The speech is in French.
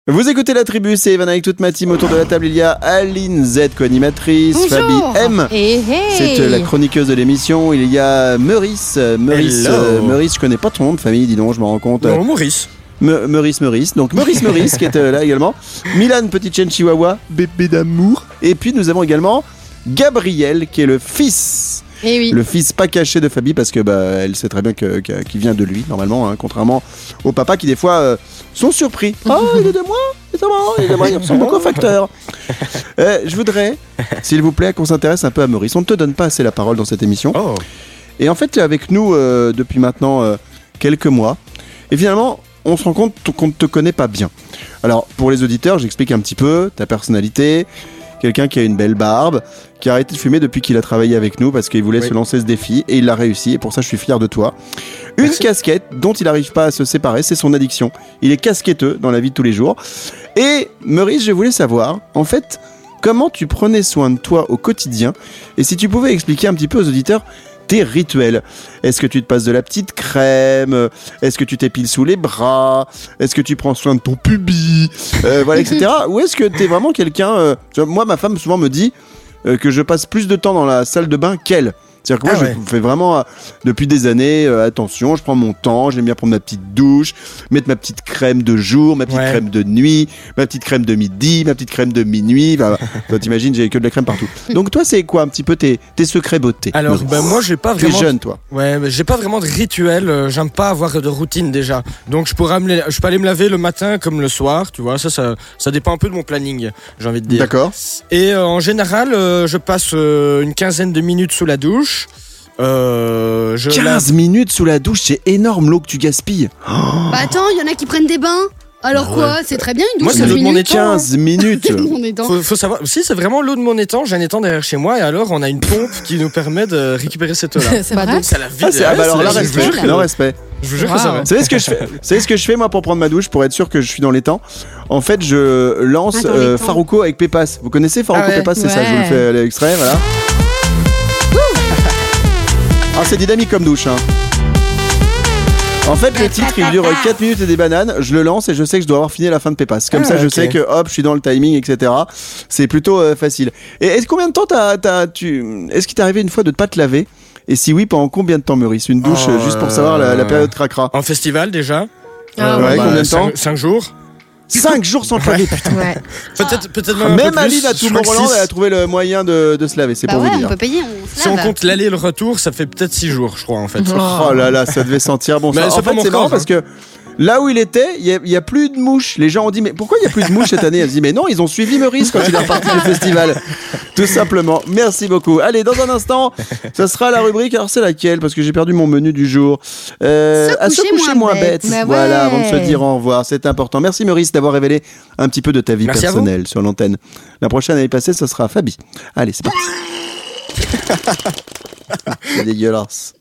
Vous écoutez La Tribu, c'est Evan avec toute ma team. Autour de la table, il y a Aline Z, co-animatrice. Bonjour. Fabi M, c'est la chroniqueuse de l'émission. Il y a Meurice. Meurice, je connais pas ton nom de famille, dis donc, je me rends compte. Non, Maurice. Meurice. Donc Meurice qui est là également. Milan, petite chienne chihuahua, bébé d'amour. Et puis nous avons également Gabriel, qui est le fils. Eh oui. Le fils pas caché de Fabi, parce que elle sait très bien qu'il vient de lui normalement, hein, contrairement aux papas qui des fois sont surpris. Oh, il est de moi, il ressemble beaucoup au facteur. Je voudrais, s'il vous plaît, qu'on s'intéresse un peu à Meurice. On ne te donne pas assez la parole dans cette émission. Oh. Et en fait, tu es avec nous depuis maintenant quelques mois. Et finalement, on se rend compte qu'on ne te connaît pas bien. Alors, pour les auditeurs, j'explique un petit peu ta personnalité. Quelqu'un qui a une belle barbe, qui a arrêté de fumer depuis qu'il a travaillé avec nous parce qu'il voulait se lancer ce défi et il l'a réussi et pour ça je suis fier de toi. Une casquette dont il n'arrive pas à se séparer, c'est son addiction. Il est casquetteux dans la vie de tous les jours. Et Meurice, je voulais savoir, en fait, comment tu prenais soin de toi au quotidien et si tu pouvais expliquer un petit peu aux auditeurs tes rituels. Est-ce que tu te passes de la petite crème? Est-ce que tu t'épiles sous les bras? Est-ce que tu prends soin de ton pubis? Voilà, etc. Ou est-ce que t'es vraiment quelqu'un... moi, ma femme souvent me dit que je passe plus de temps dans la salle de bain qu'elle. C'est-à-dire que moi, je fais vraiment, depuis des années, attention, je prends mon temps, j'aime bien prendre ma petite douche, mettre ma petite crème de jour, ma petite crème de nuit, ma petite crème de midi, ma petite crème de minuit. Enfin, toi, t'imagines, j'ai que de la crème partout. Donc toi, c'est quoi un petit peu tes secrets beauté? Alors, moi, j'ai pas vraiment... T'es jeune, toi. Ouais, mais j'ai pas vraiment de rituel, j'aime pas avoir de routine déjà. Donc, je peux aller me laver le matin comme le soir, tu vois, ça dépend un peu de mon planning, j'ai envie de dire. D'accord. Et en général, je passe une quinzaine de minutes sous la douche. 15 minutes sous la douche, c'est énorme l'eau que tu gaspilles. Bah attends, il y en a qui prennent des bains. Alors quoi, c'est très bien une douche. Moi, c'est l'eau de mon étang. 15 minutes. Mon étang. Faut savoir, si c'est vraiment l'eau de mon étang, j'ai un étang derrière chez moi et alors on a une pompe qui nous permet de récupérer cette eau-là. C'est vrai. C'est la vie. Bah alors là, Je vous jure respect. Je vous jure que ça va. Vous savez ce que je fais moi pour prendre ma douche, pour être sûr que je suis dans les temps? En fait, je lance Farouko avec Pépas. Vous connaissez Farouko Pépas? C'est ça, je vous le fais l'extrait, voilà. Ah, c'est dynamique comme douche, hein. En fait, le titre, il dure 4 minutes et des bananes. Je le lance et je sais que je dois avoir fini à la fin de Pépas. Comme ça, je sais que hop, je suis dans le timing, etc. C'est plutôt facile. Et combien de temps est-ce qu'il t'est arrivé une fois de ne pas te laver? Et si oui, pendant combien de temps, Meurice? Une douche, juste pour savoir la période cracra. En festival déjà. Combien de temps? 5 jours. 5 jours sans te laver, putain. Ouais. Peut-être même Même un peu Aline plus. à Tomorrowland, elle a trouvé le moyen de se laver, c'est Bah pour ouais, vous on dire. peut payer, Si on compte l'aller et le retour, ça fait peut-être 6 jours, je crois, en fait. Oh là là, ça devait sentir bon. Mais En c'est pas fait, mon c'est marrant corps, parce que là où il était, il y a plus de mouches. Les gens ont dit mais pourquoi il y a plus de mouches cette année? Elle dit mais non, ils ont suivi Meurice quand il est reparti du festival. Tout simplement. Merci beaucoup. Allez, dans un instant, ça sera la rubrique. Alors c'est laquelle? Parce que j'ai perdu mon menu du jour. À se coucher moins bête. Bah Voilà, ouais. avant de se dire au revoir, c'est important. Merci Meurice d'avoir révélé un petit peu de ta vie Merci à vous. personnelle sur l'antenne. La prochaine année passée, ce sera Fabi. Allez, c'est parti. C'est dégueulasse.